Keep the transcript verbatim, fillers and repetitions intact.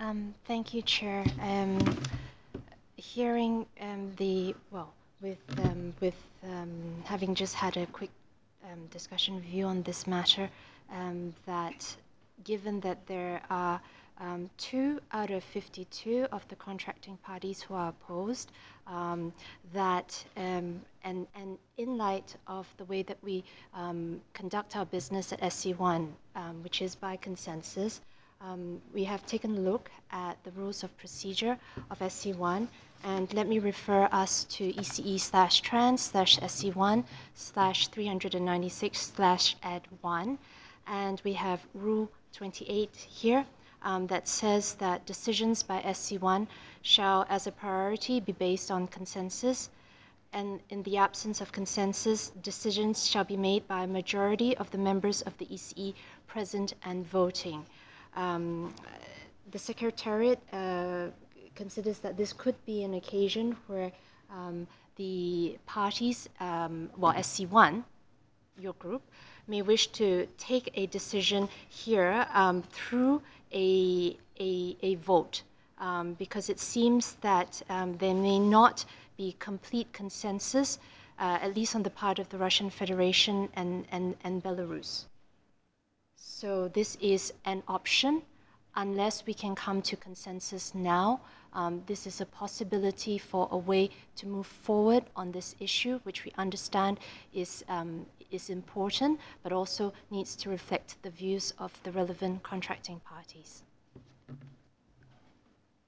Um, thank you, Chair. Um, hearing um, the, well, with, um, with um, having just had a quick um, discussion view on this matter, um, that given that there are um, two out of fifty-two of the contracting parties who are opposed, um, that um, and, and in light of the way that we um, conduct our business at S C one, um, which is by consensus, Um, we have taken a look at the rules of procedure of S C one, and let me refer us to E C E slash trans slash S C one slash three ninety-six slash ed one, and we have rule twenty-eight here um, that says that decisions by S C one shall, as a priority, be based on consensus, and in the absence of consensus, decisions shall be made by a majority of the members of the E C E present and voting. Um, the Secretariat uh, considers that this could be an occasion where um, the parties, um, well, S C one, your group, may wish to take a decision here um, through a, a, a vote, um, because it seems that um, there may not be complete consensus, uh, at least on the part of the Russian Federation and, and, and Belarus. So this is an option. Unless we can come to consensus now, um, this is a possibility for a way to move forward on this issue, which we understand is, um, is important, but also needs to reflect the views of the relevant contracting parties.